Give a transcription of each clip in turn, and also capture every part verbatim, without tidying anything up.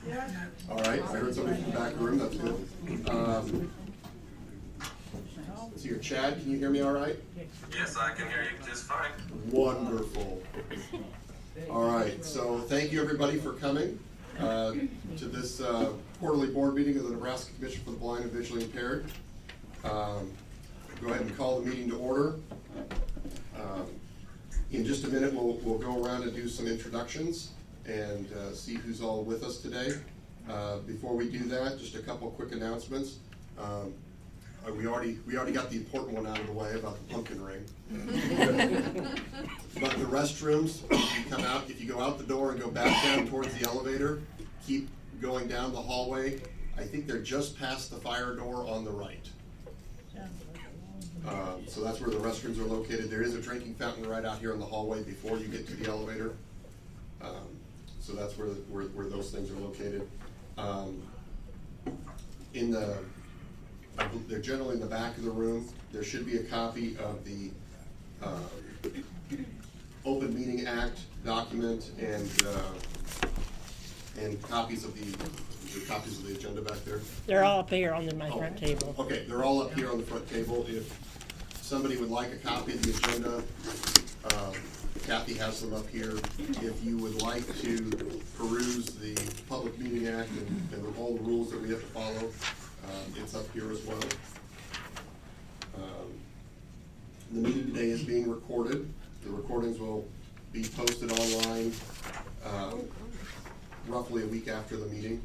All right, I heard somebody from the back of the room, that's good. Um, let's see here, Chad, can you hear me all right? Yes, I can hear you just fine. Wonderful. All right, so thank you everybody for coming uh, to this uh, quarterly board meeting of the Nebraska Commission for the Blind and Visually Impaired. Um, go ahead and call the meeting to order. Um, in just a minute, we'll, we'll go around and do some introductions and uh, see who's all with us today. Uh, before we do that, just a couple quick announcements. Um, uh, we already we already got the important one out of the way about the pumpkin ring. But the restrooms, if you come out, if you go out the door and go back down towards the elevator, keep going down the hallway. I think they're just past the fire door on the right. Um, so that's where the restrooms are located. There is a drinking fountain right out here in the hallway before you get to the elevator. Um, so that's where, where where those things are located. Um, in the, they're generally in the back of the room. There should be a copy of the uh, Open Meeting Act document and uh, and copies of the, the copies of the agenda back there. They're all up here on the, my oh, front table. Okay, they're all up here on the front table. If somebody would like a copy of the agenda, um, Kathy has them up here. If you would like to peruse the Public Meeting Act and, and all the rules that we have to follow, um, it's up here as well. Um, the meeting today is being recorded. The recordings will be posted online um, roughly a week after the meeting,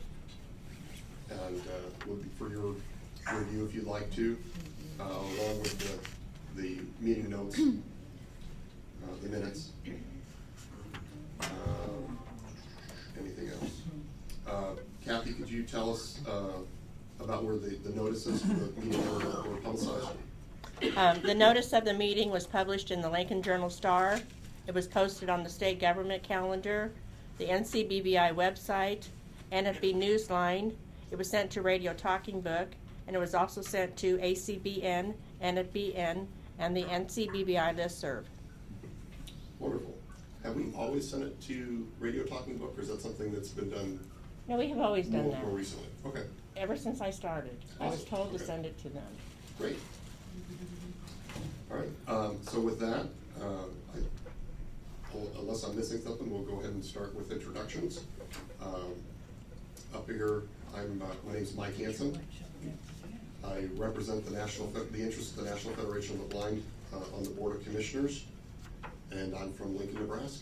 and uh, will be for your review if you'd like to, uh, along with the, the meeting notes. Uh, the minutes. Uh, anything else? Uh, Kathy, could you tell us uh, about where the, the notices for the meeting were, were publicized? Um, the notice of the meeting was published in the Lincoln Journal-Star. It was posted on the state government calendar, the N C B V I website, N F B Newsline. It was sent to Radio Talking Book, and it was also sent to A C B N, N F B N, and the N C B V I listserv. Wonderful. Have we always sent it to Radio Talking Book, or is that something that's been done? No, we have always done more, that. More recently. Okay. Ever since I started, awesome. I was told okay. to send it to them. Great. All right. Um, so with that, uh, I, well, unless I'm missing something, we'll go ahead and start with introductions. Um, up here, I'm. Uh, my name is Mike Hansen. I represent the national, the interests of the National Federation of the Blind uh, on the Board of Commissioners. And I'm from Lincoln, Nebraska.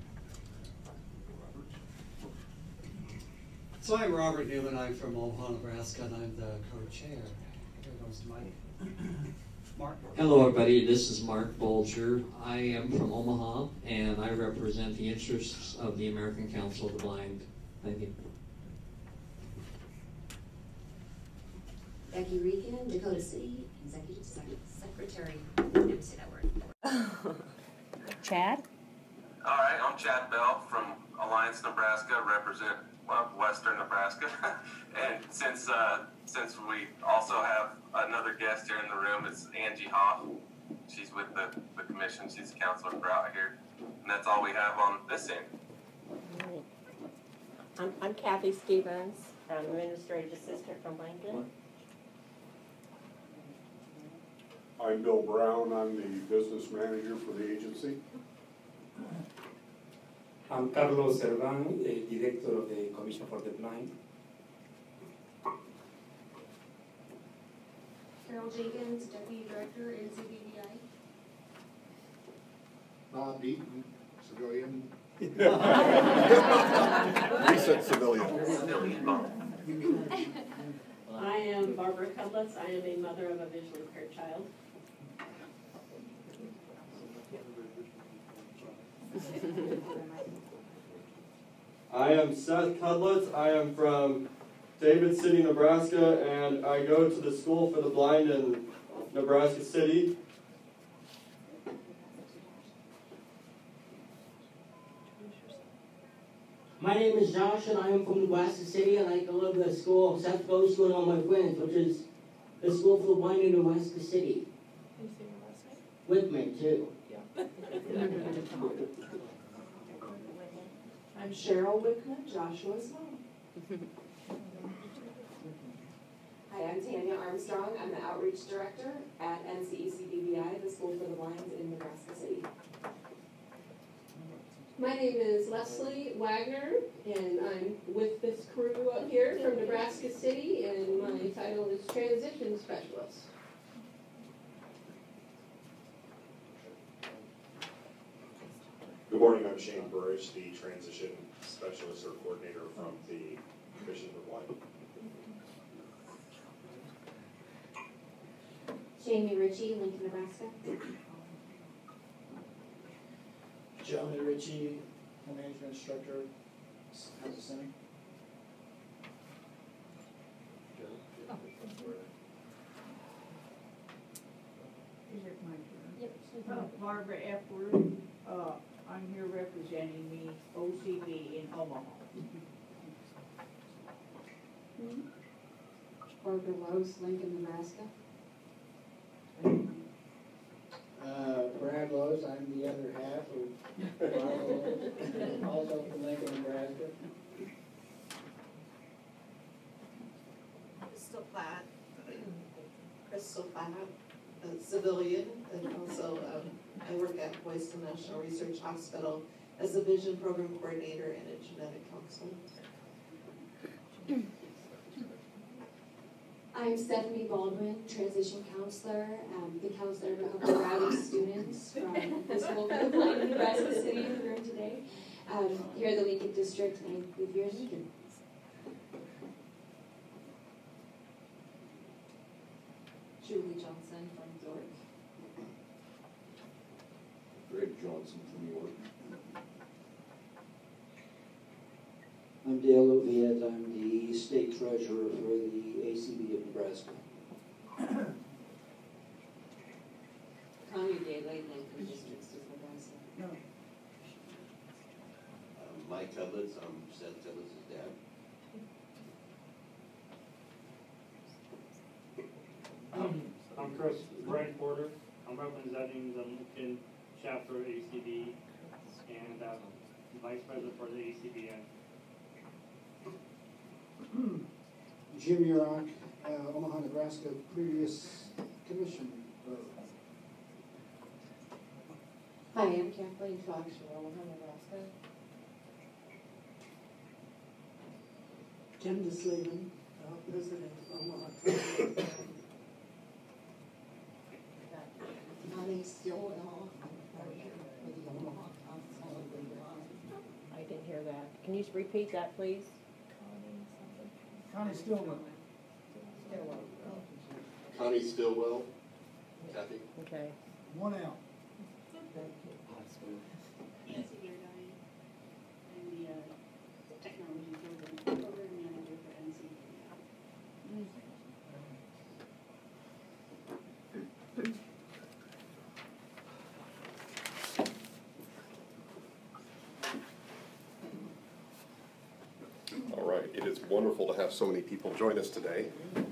So I'm Robert Newman. I'm from Omaha, Nebraska, and I'm the co-chair. Here goes Mike. Mark. Hello, everybody. This is Mark Bolger. I am from Omaha, and I represent the interests of the American Council of the Blind. Thank you. Becky Regan, Dakota City Executive Secretary. I never say that word. Chad? All right, I'm Chad Bell from Alliance, Nebraska, represent well, Western Nebraska. And since uh, since we also have another guest here in the room, it's Angie Hoff. She's with the, the commission. She's a counselor for out here. And that's all we have on this end. Right. I'm, I'm Kathy Stevens. I'm administrative assistant from Lincoln. I'm Bill Brown. I'm the business manager for the agency. I'm Carlos Servan, the director of the Commission for the Blind. Carol Jenkins, deputy director, N C B V I. Bob Deaton, civilian. Recent civilian. I am Barbara Cudlitz. I am a mother of a visually impaired child. I am Seth Cudlitz. I am from David City, Nebraska, and I go to the School for the Blind in Nebraska City. My name is Josh, and I am from Nebraska City, and I go to the school Seth goes to and all my friends, which is the School for the Blind in Nebraska City. Can you say your last name? Whitman, too. Yeah. I'm Cheryl Wickman, Joshua's mom. Hi, I'm Tanya Armstrong. I'm the Outreach Director at N C E C B V I, the School for the Blind in Nebraska City. My name is Leslie Wagner, and I'm with this crew up here from Nebraska City, and my title is Transition Specialist. Good morning, I'm Shane Burridge, the Transition Specialist or Coordinator from the Commission for the Blind. Jamie Ritchie, Lincoln, Nebraska. Johnny Ritchie, management instructor, Kansas City. Is it my turn? Yep. Uh, Barbara Epworth, uh, I'm here representing the O C B in Omaha. Barbara Lose, Lincoln, Nebraska. Uh, Brad Lowe's, I'm the other half of Barbara Lowe's, also from Lincoln, Nebraska. Crystal Platt, Crystal Platt, a civilian, and also um, I work at Boyston National Research Hospital as a vision program coordinator and a genetic counselor. I'm Stephanie Baldwin, transition counselor, um, the counselor of the rowdy students from the School for the Blind in Nebraska City in the room today. Um, here at the Lincoln District, and I live here in Lincoln. Julie Johnson from York. Greg Johnson from York. I'm Dale Oviet. I'm the state treasurer for the A C B of Nebraska. Connie Daly, Lincoln District Supervisor. No. Um, Mike Tillitz, I'm Seth Tillitz's dad. Um, I'm Chris Brian Porter. I'm representing the Lincoln chapter of A C B and uh, vice president for the A C B N. Jim Yurok, uh, Omaha, Nebraska, previous commission. Hi, I'm Kathleen Fox from Omaha, Nebraska. Candace Lehman, uh, president of Omaha. Connie Stillwell, with the Omaha Council of the Blind. I didn't hear that. Can you repeat that, please? Connie Stillwell. Stillwell. Connie Stillwell. Kathy? Okay. One out. Nancy Gerdine, I'm the uh, technology program, program manager for N C B V I. All right, it is wonderful to have so many people join us today.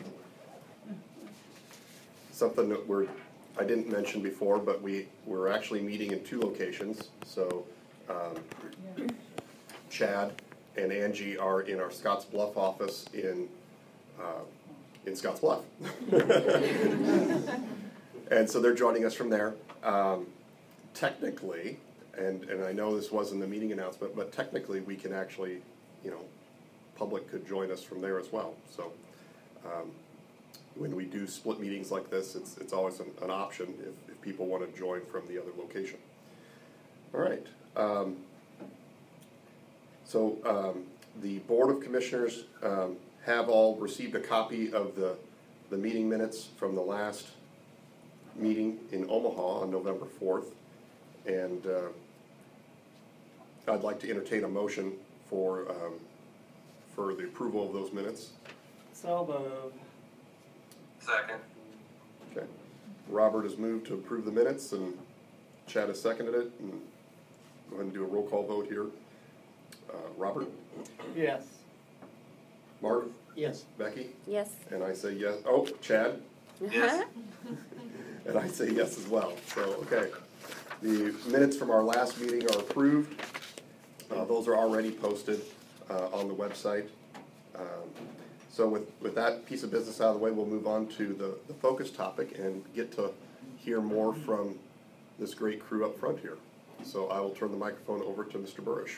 Something that we're, I didn't mention before, but we, we're actually meeting in two locations. So um, Chad and Angie are in our Scotts Bluff office in, uh, in Scotts Bluff. And so they're joining us from there. Um, technically, and, and I know this wasn't the meeting announcement, but technically we can actually, you know, public could join us from there as well. So um, when we do split meetings like this, it's, it's always an, an option if, if people want to join from the other location. All right. Um, so um, the Board of Commissioners um, have all received a copy of the, the meeting minutes from the last meeting in Omaha on November fourth. And uh, I'd like to entertain a motion for um, for the approval of those minutes. So moved. Second. Okay. Robert has moved to approve the minutes, and Chad has seconded it. And go ahead and do a roll call vote here. Uh, Robert? Yes. Mark? Yes. Becky? Yes. And I say yes. Oh, Chad? Yes. And I say yes as well. So, okay. The minutes from our last meeting are approved. Uh, those are already posted uh, on the website. Um, So with, with that piece of business out of the way, we'll move on to the, the focus topic and get to hear more from this great crew up front here. So I will turn the microphone over to Mister Burrish.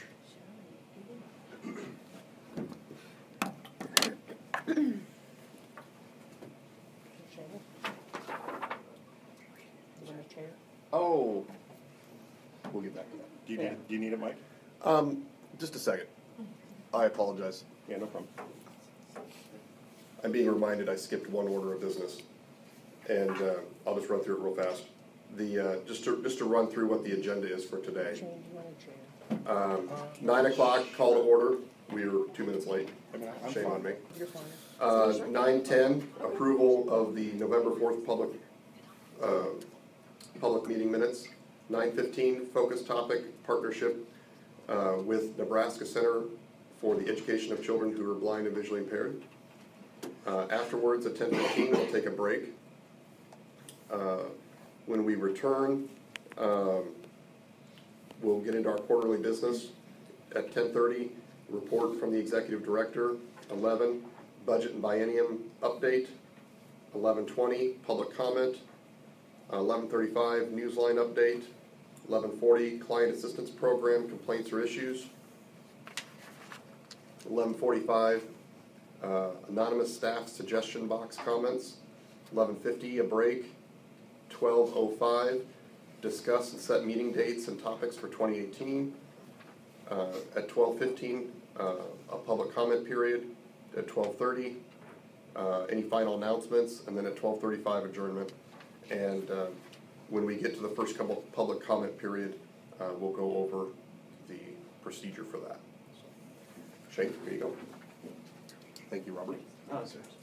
Oh, we'll get back to that. Do you need, do you need it, Mike? Um, just a second. I apologize. Yeah, no problem. I'm being reminded I skipped one order of business, and uh, I'll just run through it real fast. The uh, just to just to run through what the agenda is for today. Um, nine o'clock, call to order. We were two minutes late. I'm Shame fine. on me. You're fine. Uh, nine ten, approval of the November fourth public uh, public meeting minutes. Nine fifteen, focus topic partnership uh, with Nebraska Center for the Education of Children who are blind and visually impaired. Uh, afterwards, at ten fifteen, we'll take a break. Uh, when we return, um, we'll get into our quarterly business. At ten thirty, report from the executive director. eleven, budget and biennium update. eleven twenty, public comment. eleven thirty-five, newsline update. eleven forty, client assistance program, complaints or issues. eleven forty-five, uh, anonymous staff suggestion box comments. eleven fifty, a break. twelve oh five, discuss and set meeting dates and topics for twenty eighteen. Uh, at twelve fifteen, uh, a public comment period. At twelve thirty, uh, any final announcements, and then at twelve thirty-five, adjournment. And uh, when we get to the first couple public comment period, uh, we'll go over the procedure for that. So, Shane, here you go. Thank you, Robert. Oh, sir.